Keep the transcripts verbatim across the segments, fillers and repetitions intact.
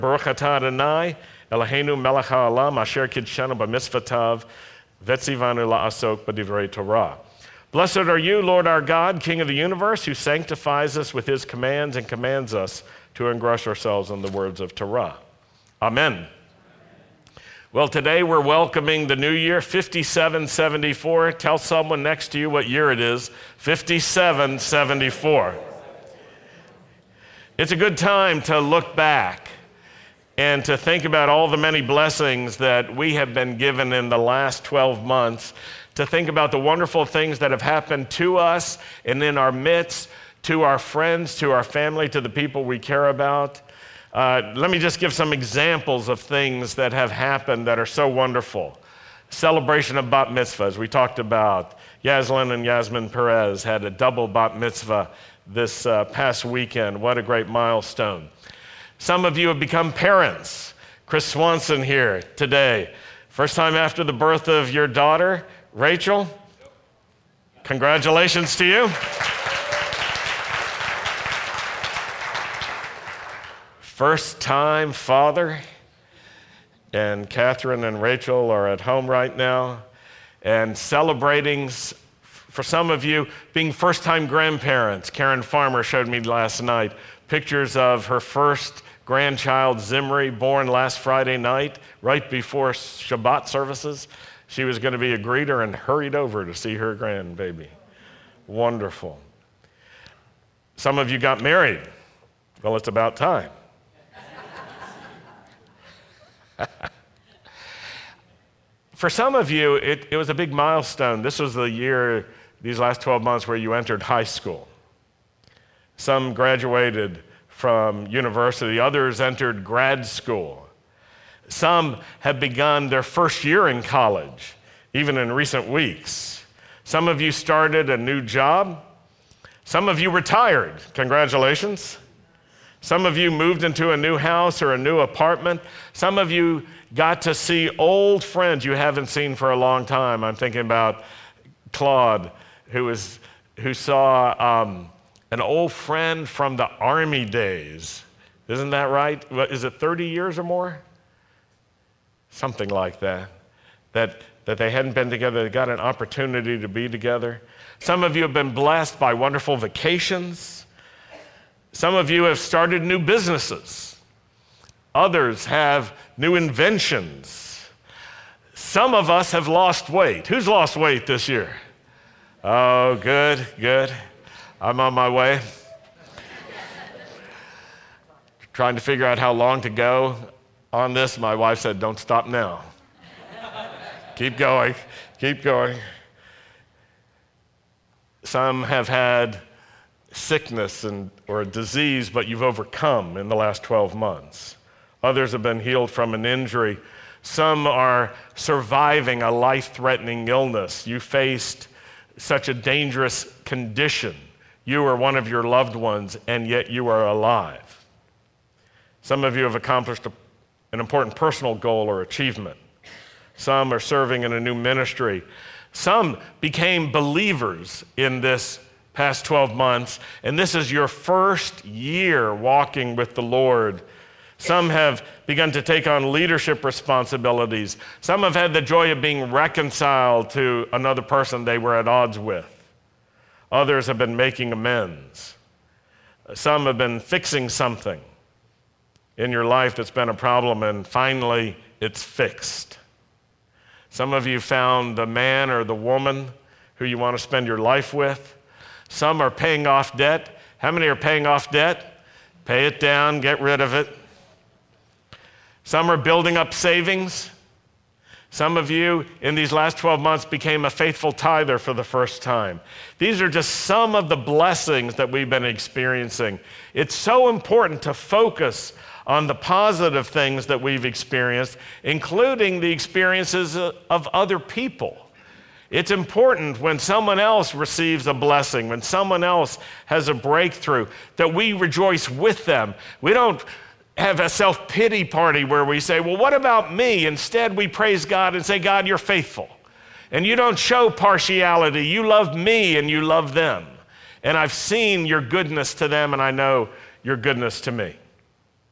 Baruch atah Adonai, Eloheinu melech ha'olam, asher kidshanu b'mitzvotav, vetzivanu la'asok b'divrei Torah. Blessed are you, Lord our God, King of the universe, who sanctifies us with his commands and commands us to engross ourselves in the words of Torah. Amen. Well, today we're welcoming the new year, fifty-seven seventy-four. Tell someone next to you what year it is, fifty-seven seventy-four. It's a good time to look back and to think about all the many blessings that we have been given in the last twelve months, to think about the wonderful things that have happened to us and in our midst, to our friends, to our family, to the people we care about. Uh, let me just give some examples of things that have happened that are so wonderful. Celebration of bat mitzvahs. We talked about Yaslin and Yasmin Perez had a double bat mitzvah this uh, past weekend. What a great milestone. Some of you have become parents. Chris Swanson here today. First time after the birth of your daughter, Rachel. Congratulations to you. First time father, and Catherine and Rachel are at home right now and celebrating, for some of you, being first time grandparents. Karen Farmer showed me last night pictures of her first grandchild, Zimri, born last Friday night, right before Shabbat services. She was going to be a greeter and hurried over to see her grandbaby. Wonderful. Some of you got married. Well, it's about time. For some of you, it, it was a big milestone. This was the year, these last twelve months, where you entered high school. Some graduated from university, others entered grad school. Some have begun their first year in college, even in recent weeks. Some of you started a new job. Some of you retired. Congratulations. Some of you moved into a new house or a new apartment. Some of you got to see old friends you haven't seen for a long time. I'm thinking about Claude, who was who saw um, an old friend from the Army days. Isn't that right? Is it thirty years or more? Something like that. That, that they hadn't been together. They got an opportunity to be together. Some of you have been blessed by wonderful vacations. Some of you have started new businesses. Others have new inventions. Some of us have lost weight. Who's lost weight this year? Oh, good, good. I'm on my way. Trying to figure out how long to go on this. My wife said, don't stop now. Keep going, keep going. Some have had sickness and or disease, but you've overcome in the last twelve months. Others have been healed from an injury. Some are surviving a life-threatening illness. You faced such a dangerous condition. You or one of your loved ones, and yet you are alive. Some of you have accomplished a, an important personal goal or achievement. Some are serving in a new ministry. Some became believers in this past twelve months, and this is your first year walking with the Lord. Some have begun to take on leadership responsibilities. Some have had the joy of being reconciled to another person they were at odds with. Others have been making amends. Some have been fixing something in your life that's been a problem, and finally it's fixed. Some of you found the man or the woman who you want to spend your life with. Some are paying off debt. How many are paying off debt? Pay it down, get rid of it. Some are building up savings. Some of you in these last twelve months became a faithful tither for the first time. These are just some of the blessings that we've been experiencing. It's so important to focus on the positive things that we've experienced, including the experiences of other people. It's important when someone else receives a blessing, when someone else has a breakthrough, that we rejoice with them. We don't have a self-pity party where we say, well, what about me? Instead, we praise God and say, God, you're faithful. And you don't show partiality. You love me and you love them. And I've seen your goodness to them, and I know your goodness to me.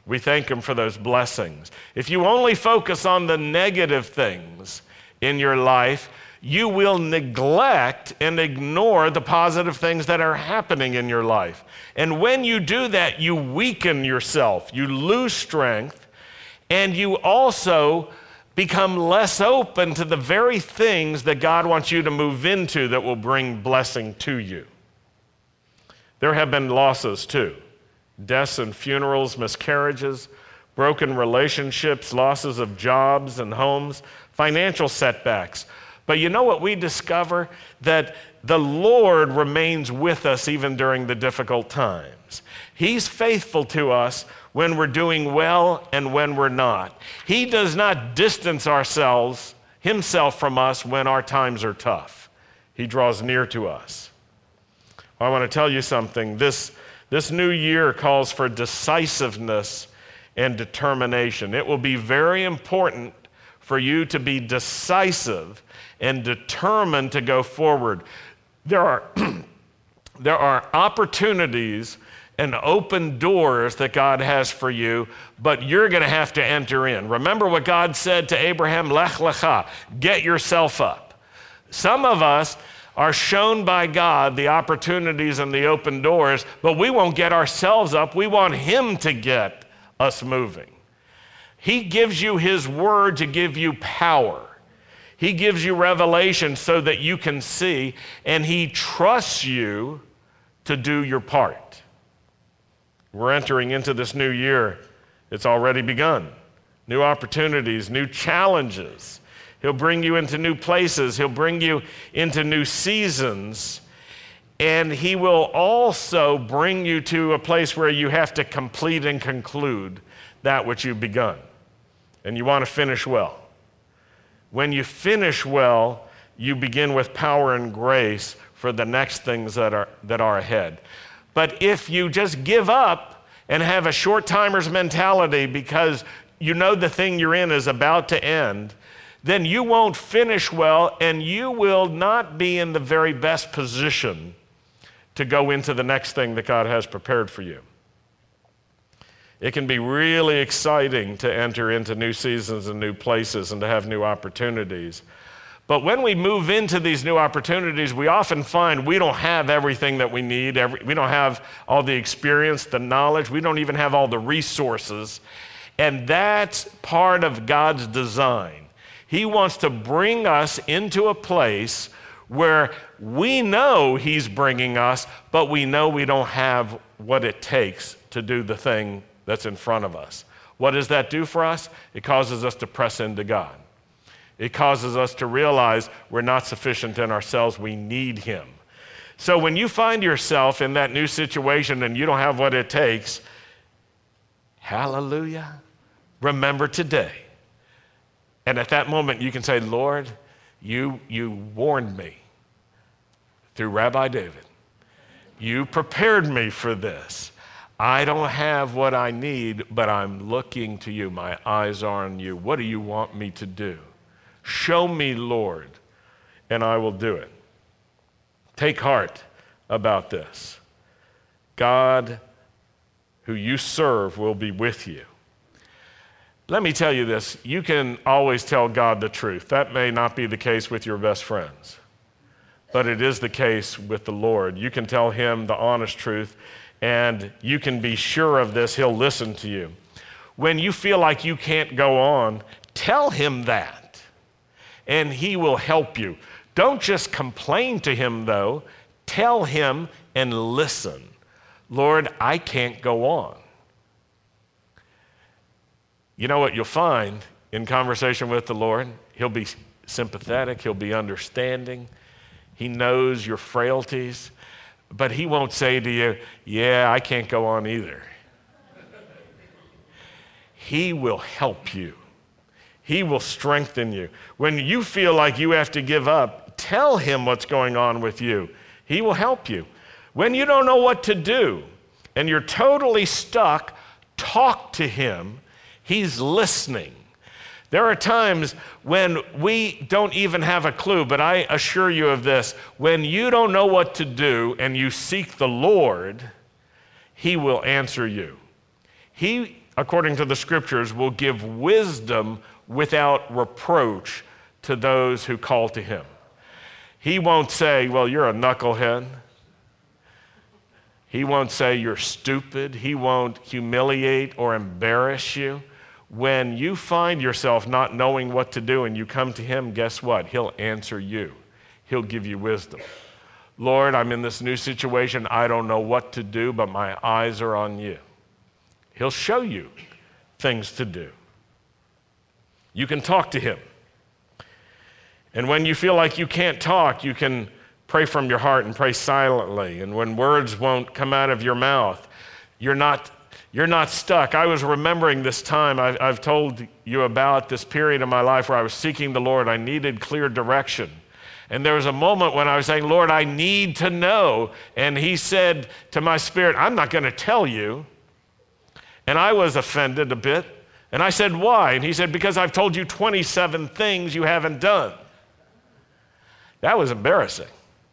We thank him for those blessings. If you only focus on the negative things in your life, you will neglect and ignore the positive things that are happening in your life. And when you do that, you weaken yourself, you lose strength, and you also become less open to the very things that God wants you to move into that will bring blessing to you. There have been losses too. Deaths and funerals, miscarriages, broken relationships, losses of jobs and homes, financial setbacks. But you know what we discover? That the Lord remains with us even during the difficult times. He's faithful to us when we're doing well and when we're not. He does not distance ourselves, himself from us when our times are tough. He draws near to us. I want to tell you something. This, this new year calls for decisiveness and determination. It will be very important for you to be decisive and determined to go forward. There are, there are opportunities and open doors that God has for you, but you're going to have to enter in. Remember what God said to Abraham, Lech lecha, get yourself up. Some of us are shown by God the opportunities and the open doors, but we won't get ourselves up. We want him to get us moving. He gives you his word to give you power. He gives you revelation so that you can see, and he trusts you to do your part. We're entering into this new year. It's already begun. New opportunities, new challenges. He'll bring you into new places. He'll bring you into new seasons. And he will also bring you to a place where you have to complete and conclude that which you've begun. And you want to finish well. When you finish well, you begin with power and grace for the next things that are, that are ahead. But if you just give up and have a short-timers mentality because you know the thing you're in is about to end, then you won't finish well, and you will not be in the very best position to go into the next thing that God has prepared for you. It can be really exciting to enter into new seasons and new places and to have new opportunities. But when we move into these new opportunities, we often find we don't have everything that we need. Every, we don't have all the experience, the knowledge. We don't even have all the resources. And that's part of God's design. He wants to bring us into a place where we know he's bringing us, but we know we don't have what it takes to do the thing that's in front of us. What does that do for us? It causes us to press into God. It causes us to realize we're not sufficient in ourselves. We need him. So when you find yourself in that new situation and you don't have what it takes, hallelujah, remember today. And at that moment, you can say, Lord, you, you warned me through Rabbi David. You prepared me for this. I don't have what I need, but I'm looking to you. My eyes are on you. What do you want me to do? Show me, Lord, and I will do it. Take heart about this. God, who you serve, will be with you. Let me tell you this, you can always tell God the truth. That may not be the case with your best friends, but it is the case with the Lord. You can tell him the honest truth, and you can be sure of this, he'll listen to you. When you feel like you can't go on, tell him that, and he will help you. Don't just complain to him, though. Tell him and listen. Lord, I can't go on. You know what you'll find in conversation with the Lord? He'll be sympathetic, he'll be understanding. He knows your frailties, but he won't say to you, yeah, I can't go on either. He will help you. He will strengthen you. When you feel like you have to give up, tell him what's going on with you. He will help you. When you don't know what to do and you're totally stuck, talk to him. He's listening. There are times when we don't even have a clue, but I assure you of this. When you don't know what to do and you seek the Lord, he will answer you. He according to the scriptures, will give wisdom without reproach to those who call to him. He won't say, well, you're a knucklehead. He won't say you're stupid. He won't humiliate or embarrass you. When you find yourself not knowing what to do and you come to him, guess what? He'll answer you. He'll give you wisdom. Lord, I'm in this new situation. I don't know what to do, but my eyes are on you. He'll show you things to do. You can talk to him. And when you feel like you can't talk, you can pray from your heart and pray silently. And when words won't come out of your mouth, you're not, you're not stuck. I was remembering this time. I've, I've told you about this period of my life where I was seeking the Lord. I needed clear direction. And there was a moment when I was saying, Lord, I need to know. And he said to my spirit, I'm not going to tell you. And I was offended a bit. And I said, why? And he said, because I've told you twenty-seven things you haven't done. That was embarrassing.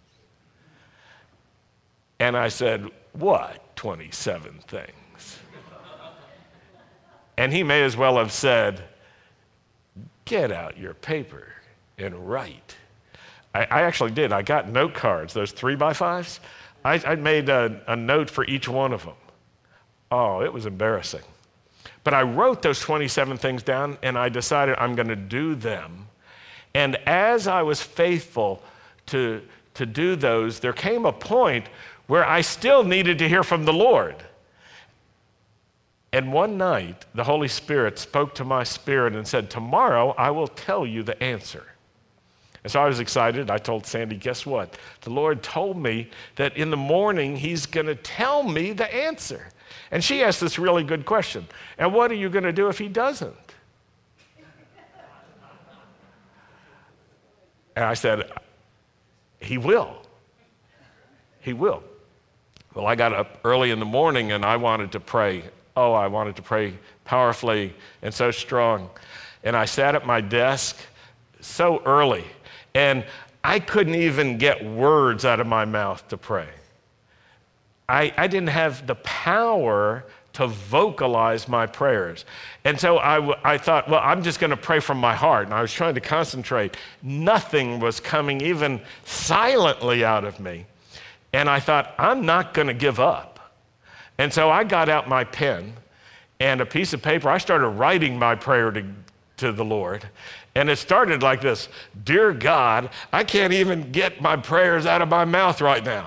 And I said, what twenty-seven things? And he may as well have said, get out your paper and write. I, I actually did. I got note cards, those three by fives. I, I made a, a note for each one of them. Oh, it was embarrassing. But I wrote those twenty-seven things down, and I decided I'm going to do them. And as I was faithful to, to do those, there came a point where I still needed to hear from the Lord. And one night, the Holy Spirit spoke to my spirit and said, tomorrow I will tell you the answer. And so I was excited. I told Sandy, guess what? The Lord told me that in the morning he's going to tell me the answer. And she asked this really good question. And what are you going to do if he doesn't? And I said, he will. He will. Well, I got up early in the morning and I wanted to pray. Oh, I wanted to pray powerfully and so strong. And I sat at my desk so early. And I couldn't even get words out of my mouth to pray. I, I didn't have the power to vocalize my prayers. And so I, I thought, well, I'm just going to pray from my heart. And I was trying to concentrate. Nothing was coming even silently out of me. And I thought, I'm not going to give up. And so I got out my pen and a piece of paper. I started writing my prayer to, to the Lord. And it started like this: Dear God, I can't even get my prayers out of my mouth right now.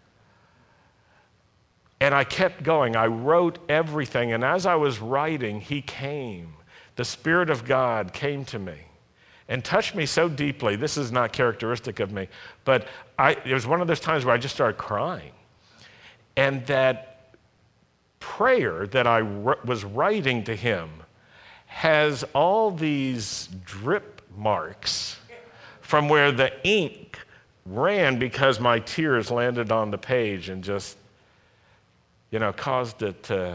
And I kept going. I wrote everything. And as I was writing, he came. The Spirit of God came to me and touched me so deeply. This is not characteristic of me, but I, it was one of those times where I just started crying. And that prayer that I was writing to him has all these drip marks from where the ink ran because my tears landed on the page and just, you know, caused it to,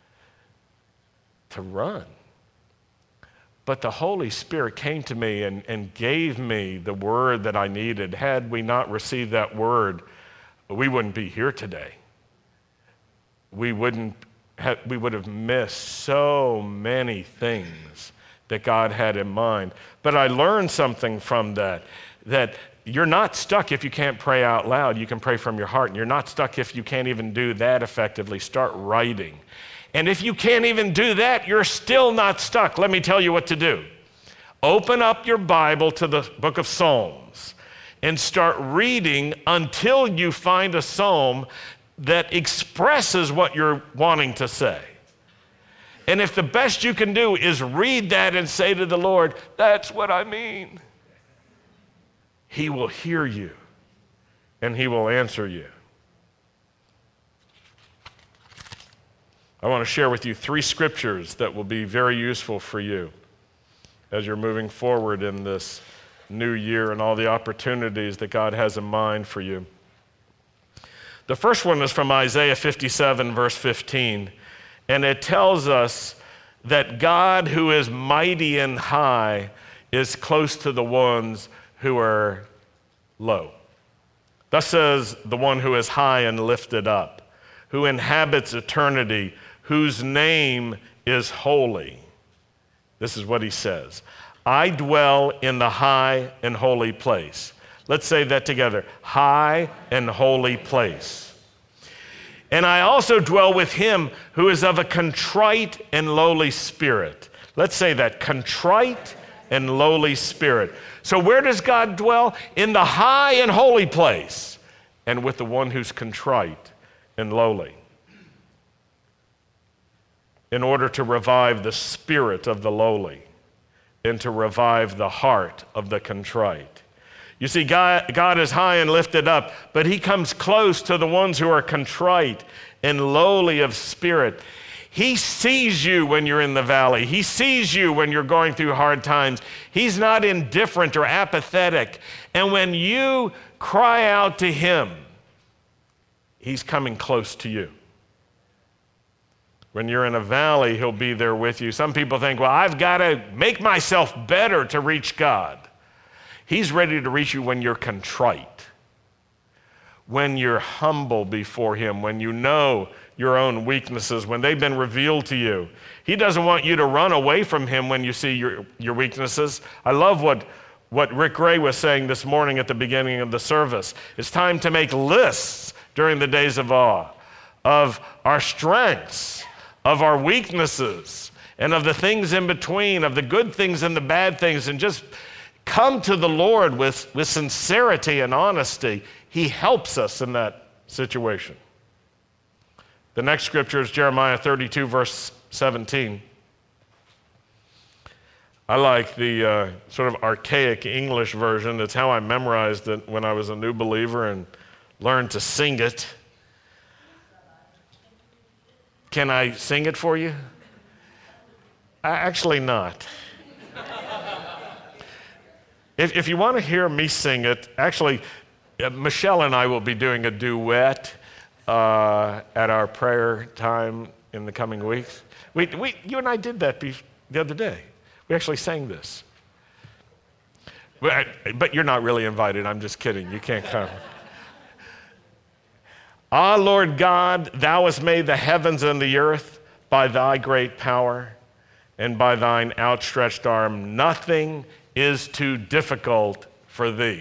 to run. But the Holy Spirit came to me and, and gave me the word that I needed. Had we not received that word, we wouldn't be here today. We wouldn't have, we would have missed so many things that God had in mind. But I learned something from that, that you're not stuck if you can't pray out loud. You can pray from your heart. And you're not stuck if you can't even do that effectively. Start writing. And if you can't even do that, you're still not stuck. Let me tell you what to do. Open up your Bible to the book of Psalms and start reading until you find a psalm that expresses what you're wanting to say. And if the best you can do is read that and say to the Lord, that's what I mean, he will hear you and he will answer you. I want to share with you three scriptures that will be very useful for you as you're moving forward in this new year and all the opportunities that God has in mind for you. The first one is from Isaiah fifty-seven, verse fifteen, and it tells us that God, who is mighty and high, is close to the ones who are low. Thus says the one who is high and lifted up, who inhabits eternity, whose name is holy. This is what he says. I dwell in the high and holy place. Let's say that together. High and holy place. And I also dwell with him who is of a contrite and lowly spirit. Let's say that. Contrite and lowly spirit. So where does God dwell? In the high and holy place, and with the one who's contrite and lowly, in order to revive the spirit of the lowly and to revive the heart of the contrite. You see, God, God is high and lifted up, but he comes close to the ones who are contrite and lowly of spirit. He sees you when you're in the valley. He sees you when you're going through hard times. He's not indifferent or apathetic. And when you cry out to him, he's coming close to you. When you're in a valley, he'll be there with you. Some people think, well, I've got to make myself better to reach God. He's ready to reach you when you're contrite, when you're humble before him, when you know your own weaknesses, when they've been revealed to you. He doesn't want you to run away from him when you see your, your weaknesses. I love what, what Rick Gray was saying this morning at the beginning of the service. It's time to make lists during the days of awe of our strengths, of our weaknesses, and of the things in between, of the good things and the bad things, and just come to the Lord with, with sincerity and honesty. He helps us in that situation. The next scripture is Jeremiah thirty-two, verse seventeen. I like the uh, sort of archaic English version. It's how I memorized it when I was a new believer and learned to sing it. Can I sing it for you? Actually not. If, if you want to hear me sing it, actually, uh, Michelle and I will be doing a duet uh, at our prayer time in the coming weeks. We, we, you and I did that be, the other day. We actually sang this. But, but you're not really invited. I'm just kidding. You can't come. Ah, Lord God, thou hast made the heavens and the earth by thy great power and by thine outstretched arm. Nothing is too difficult for thee.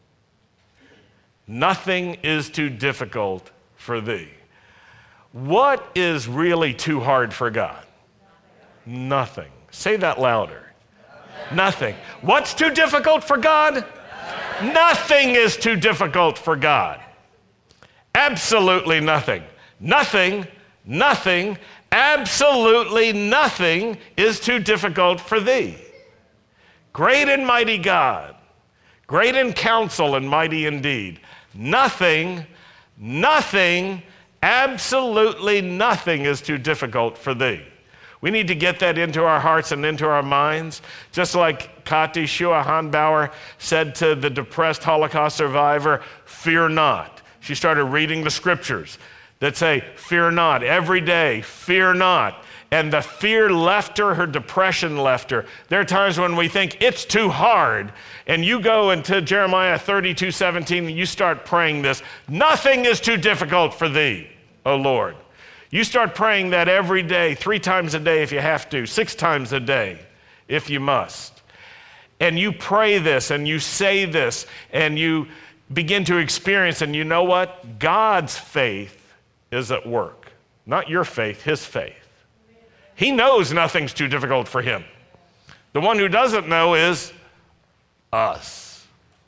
Nothing is too difficult for thee. What is really too hard for God? Nothing. Say that louder. Nothing. What's too difficult for God? Nothing is too difficult for God. Absolutely nothing. Nothing, nothing, absolutely nothing is too difficult for thee. Great and mighty God, great in counsel and mighty indeed. Nothing, nothing, absolutely nothing is too difficult for thee. We need to get that into our hearts and into our minds, just like Kati Shua Hanbauer said to the depressed Holocaust survivor, fear not. She started reading the scriptures that say, fear not, every day, fear not. And the fear left her, her depression left her. There are times when we think it's too hard, and you go into Jeremiah thirty-two seventeen, and you start praying this, nothing is too difficult for thee, O Lord. You start praying that every day, three times a day if you have to, six times a day if you must. And you pray this, and you say this, and you begin to experience, and you know what? God's faith is at work. Not your faith, his faith. He knows nothing's too difficult for him. The one who doesn't know is us.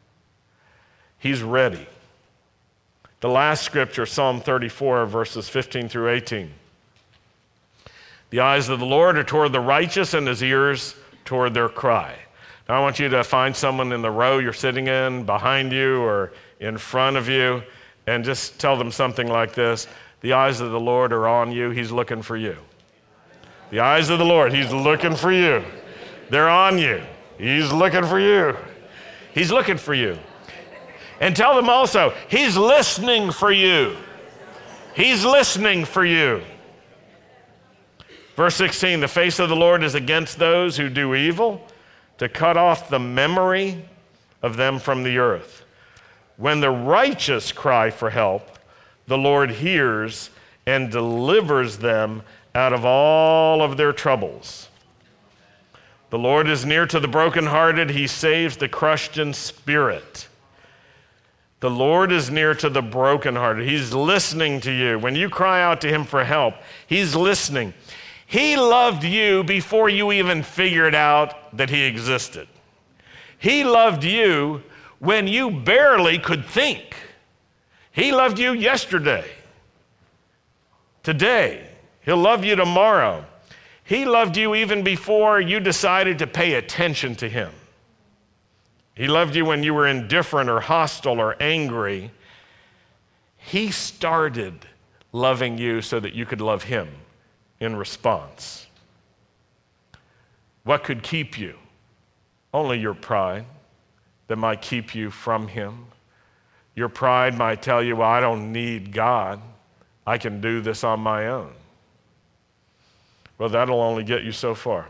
He's ready. The last scripture, Psalm thirty-four, verses fifteen through eighteen. The eyes of the Lord are toward the righteous, and his ears toward their cry. Now I want you to find someone in the row you're sitting in, behind you or in front of you, and just tell them something like this. The eyes of the Lord are on you. He's looking for you. The eyes of the Lord, he's looking for you. They're on you. He's looking for you. He's looking for you. And tell them also, he's listening for you. He's listening for you. Verse sixteen, the face of the Lord is against those who do evil, to cut off the memory of them from the earth. When the righteous cry for help, the Lord hears and delivers them out of all of their troubles. The Lord is near to the brokenhearted. He saves the crushed in spirit. The Lord is near to the brokenhearted. He's listening to you. When you cry out to him for help, he's listening. He loved you before you even figured out that he existed. He loved you when you barely could think. He loved you yesterday, today. He'll love you tomorrow. He loved you even before you decided to pay attention to him. He loved you when you were indifferent or hostile or angry. He started loving you so that you could love him in response. What could keep you? Only your pride that might keep you from him. Your pride might tell you, well, I don't need God. I can do this on my own. Well, that'll only get you so far.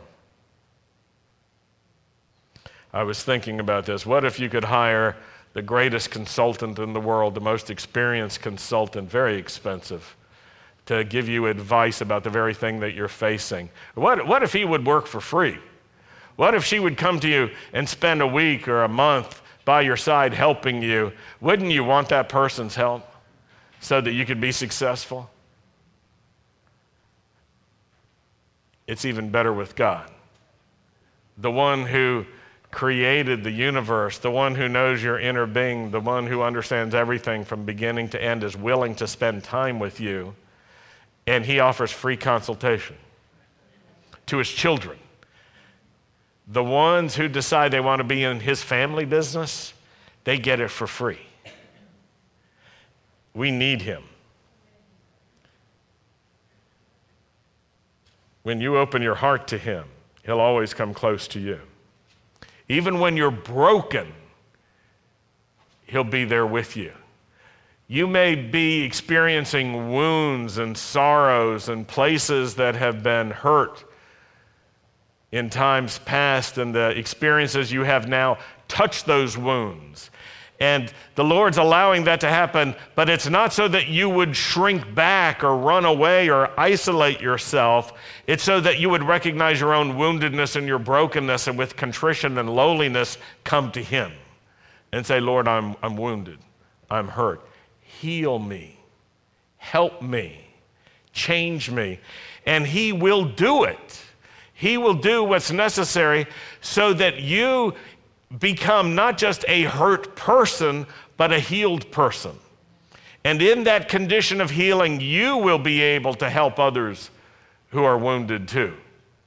I was thinking about this. What if you could hire the greatest consultant in the world, the most experienced consultant, very expensive, to give you advice about the very thing that you're facing? What, what if he would work for free? What if she would come to you and spend a week or a month by your side helping you? Wouldn't you want that person's help so that you could be successful? It's even better with God. The one who created the universe, the one who knows your inner being, the one who understands everything from beginning to end, is willing to spend time with you, and he offers free consultation to his children. The ones who decide they want to be in his family business, they get it for free. We need him. When you open your heart to him, he'll always come close to you. Even when you're broken, he'll be there with you. You may be experiencing wounds and sorrows and places that have been hurt in times past, and the experiences you have now touch those wounds. And the Lord's allowing that to happen, but it's not so that you would shrink back or run away or isolate yourself. It's so that you would recognize your own woundedness and your brokenness, and with contrition and lowliness come to him and say, Lord, I'm, I'm wounded. I'm hurt. Heal me. Help me. Change me. And he will do it. He will do what's necessary so that you become not just a hurt person, but a healed person. And in that condition of healing, you will be able to help others who are wounded too.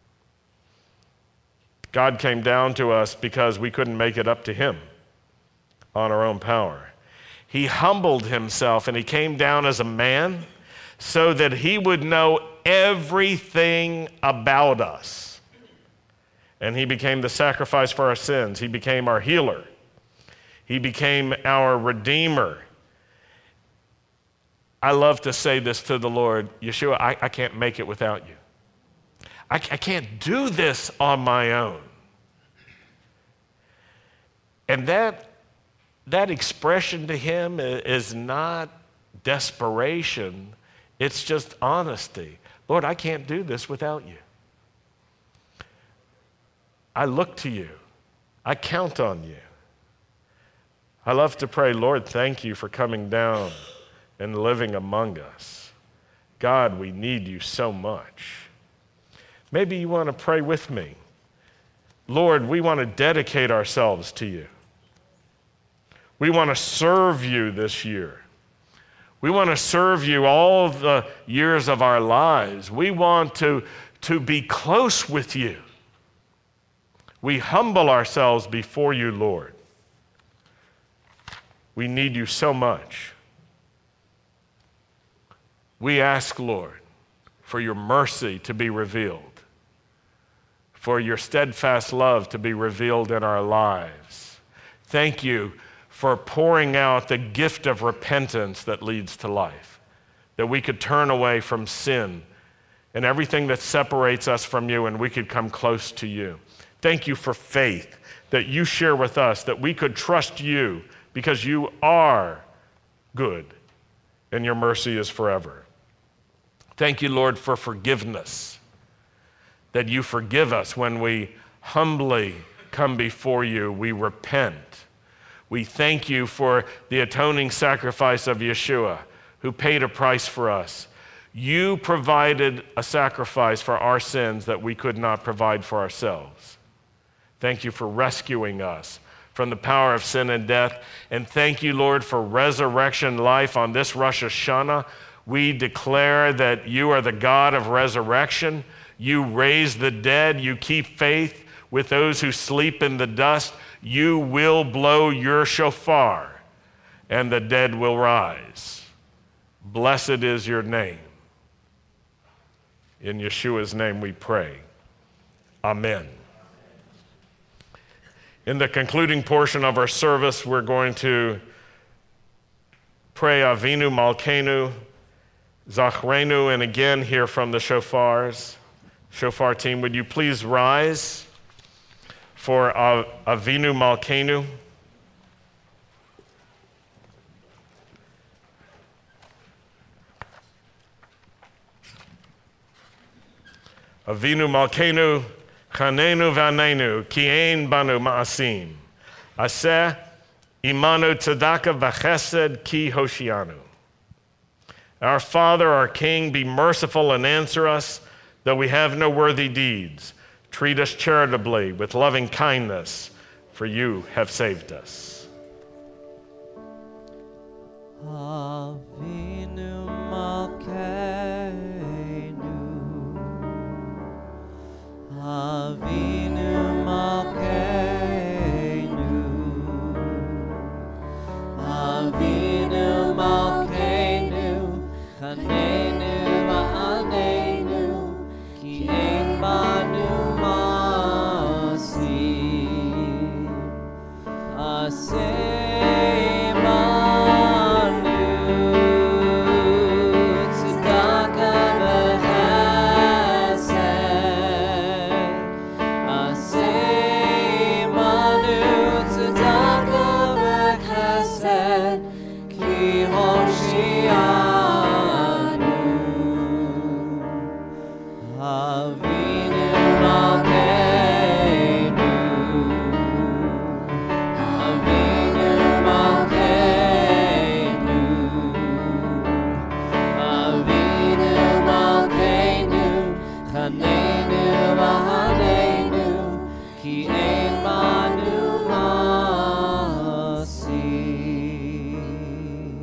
God came down to us because we couldn't make it up to him on our own power. He humbled himself and he came down as a man so that he would know everything about us. And he became the sacrifice for our sins. He became our healer. He became our redeemer. I love to say this to the Lord, Yeshua, I, I can't make it without you. I, I can't do this on my own. And that, that expression to him is not desperation. It's just honesty. Lord, I can't do this without you. I look to you. I count on you. I love to pray, Lord, thank you for coming down and living among us. God, we need you so much. Maybe you want to pray with me. Lord, we want to dedicate ourselves to you. We want to serve you this year. We want to serve you all the years of our lives. We want to, to be close with you. We humble ourselves before you, Lord. We need you so much. We ask, Lord, for your mercy to be revealed, for your steadfast love to be revealed in our lives. Thank you for pouring out the gift of repentance that leads to life, that we could turn away from sin and everything that separates us from you, and we could come close to you. Thank you for faith that you share with us, that we could trust you because you are good and your mercy is forever. Thank you, Lord, for forgiveness, that you forgive us when we humbly come before you. We repent. We thank you for the atoning sacrifice of Yeshua, who paid a price for us. You provided a sacrifice for our sins that we could not provide for ourselves. Thank you for rescuing us from the power of sin and death. And thank you, Lord, for resurrection life on this Rosh Hashanah. We declare that you are the God of resurrection. You raise the dead. You keep faith with those who sleep in the dust. You will blow your shofar, and the dead will rise. Blessed is your name. In Yeshua's name we pray. Amen. In the concluding portion of our service, we're going to pray Avinu Malkeinu, Zachrenu, and again hear from the shofars. Shofar team, would you please rise for Avinu Malkeinu? Avinu Malkeinu, Chanenu Vanenu, Ki ein banu ma'asim. Aseh imanu tzedakah v'chesed ki hoshianu. Our Father, our King, be merciful and answer us, though we have no worthy deeds. Treat us charitably with loving kindness, for you have saved us. Avinu Malkeinu, Avinu Malkeinu, Avinu Malkeinu, Chanenu v'anenu, ki ein banu ma'asim. Aseh manu tzedakah v'chesed. Aseh manu tzedakah v'chesed, ki hoshianu. Avinu Malkeinu, Avinu Malkeinu, Avinu Malkeinu, Chanenu v'hanenu, ki ein banu ma'asim.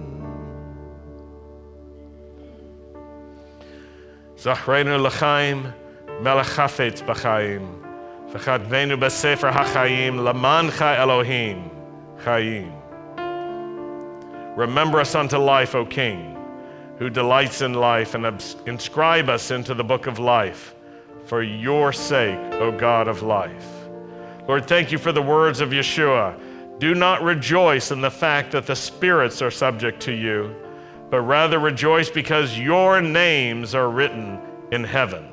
Zachrenu l'chaim, melech chafetz b'chaim, v'chadvenu b'sefer hachayim, lamancha Elohim, chayim. Remember us unto life, O King, who delights in life, and abs- inscribe us into the book of life, for your sake, O God of life. Lord, thank you for the words of Yeshua. Do not rejoice in the fact that the spirits are subject to you, but rather rejoice because your names are written in heaven.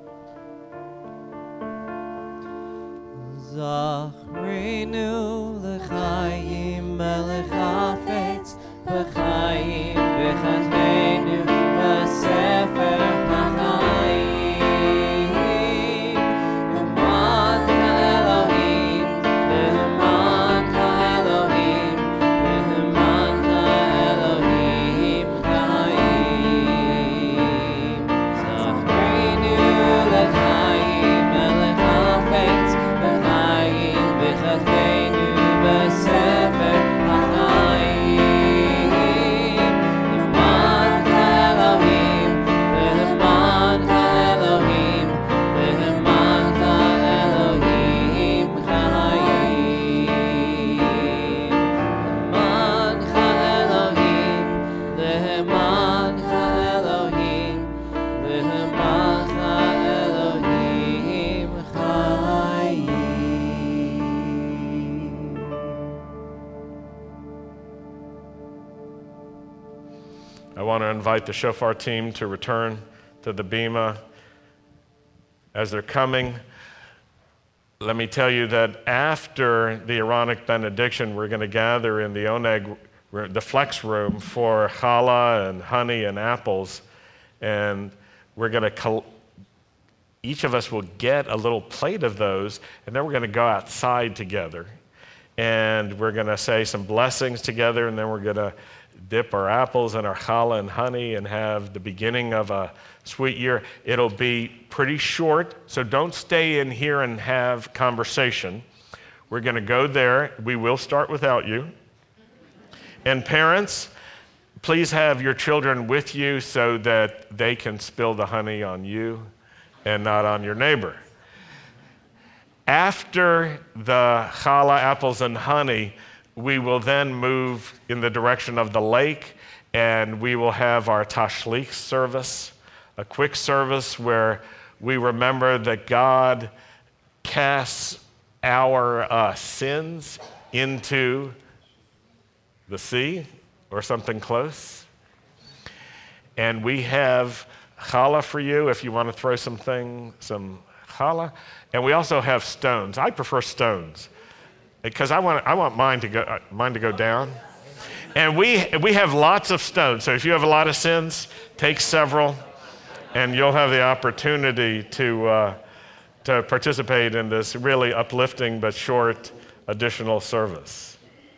Zachrenu l'chaim melech hafetz b'chaim v'chadvenu b'sefer hachayim. L'mancha Elohim, l'mancha Elohim, l'mancha Elohim chayim. Zachrenu l'chaim melech hafetz b'chaim v'chadvenu b'sefer hachayim. L'mancha Elohim, l'mancha Elohim, l'mancha Elohim chayim. L'mancha Elohim, l'mancha Elohim, l'mancha Elohim chayim. I want to invite the shofar team to return to the bima. As they're coming, let me tell you that after the Aaronic benediction, we're going to gather in the Oneg, the flex room for challah and honey and apples. And we're going to, col- each of us will get a little plate of those, and then we're going to go outside together. And we're going to say some blessings together, and then we're going to dip our apples in our challah and honey and have the beginning of a sweet year. It'll be pretty short, so don't stay in here and have conversation. We're going to go there. We will start without you. And parents, please have your children with you so that they can spill the honey on you and not on your neighbor. After the challah, apples, and honey, we will then move in the direction of the lake, and we will have our tashlich service, a quick service where we remember that God casts our uh, sins into the sea or something close. And we have challah for you if you want to throw something, some challah. And we also have stones. I prefer stones because I want I want mine to go uh, mine to go down. And we we have lots of stones. So if you have a lot of sins, take several, and you'll have the opportunity to uh, to participate in this really uplifting but short additional service.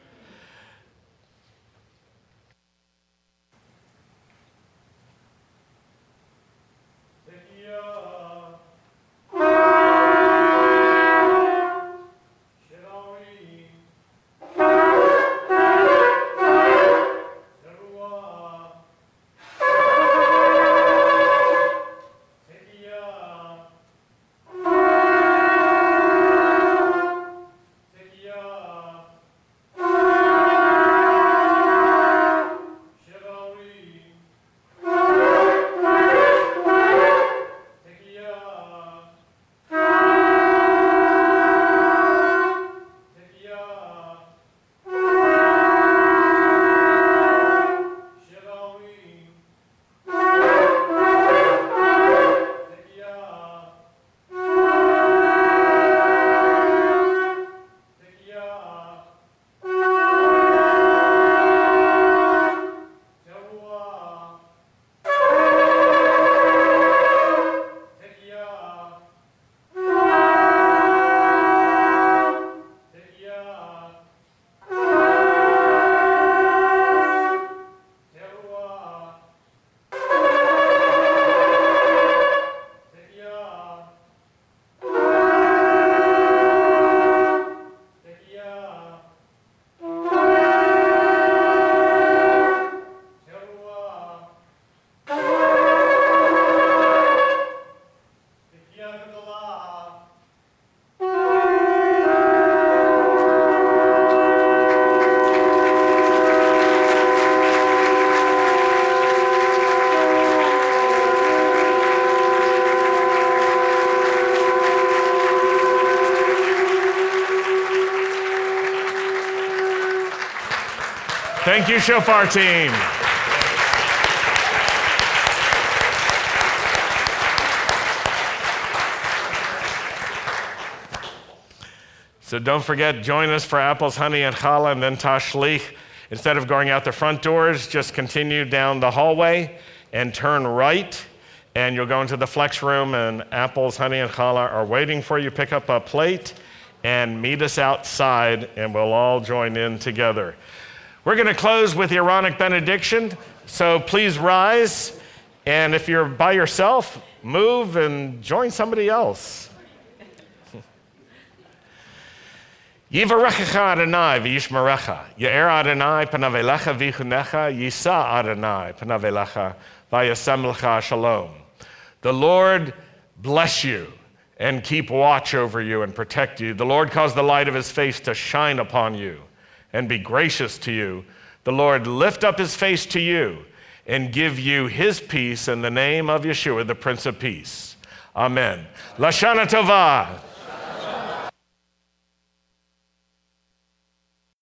Thank you, Shofar team. So don't forget, join us for apples, honey, and challah, and then tashlich. Instead of going out the front doors, just continue down the hallway and turn right, and you'll go into the flex room, and apples, honey, and challah are waiting for you. Pick up a plate and meet us outside, and we'll all join in together. We're going to close with the Aaronic benediction, so please rise, and if you're by yourself, move and join somebody else. Yivarechecha Adonai v'yishmerecha, Ye'er Adonai panav elecha v'yichunecha, Yisa Adonai panav elecha v'yasem lecha shalom. The Lord bless you and keep watch over you and protect you. The Lord cause the light of his face to shine upon you and be gracious to you. The Lord lift up his face to you and give you his peace in the name of Yeshua, the Prince of Peace. Amen. Lashana Tova.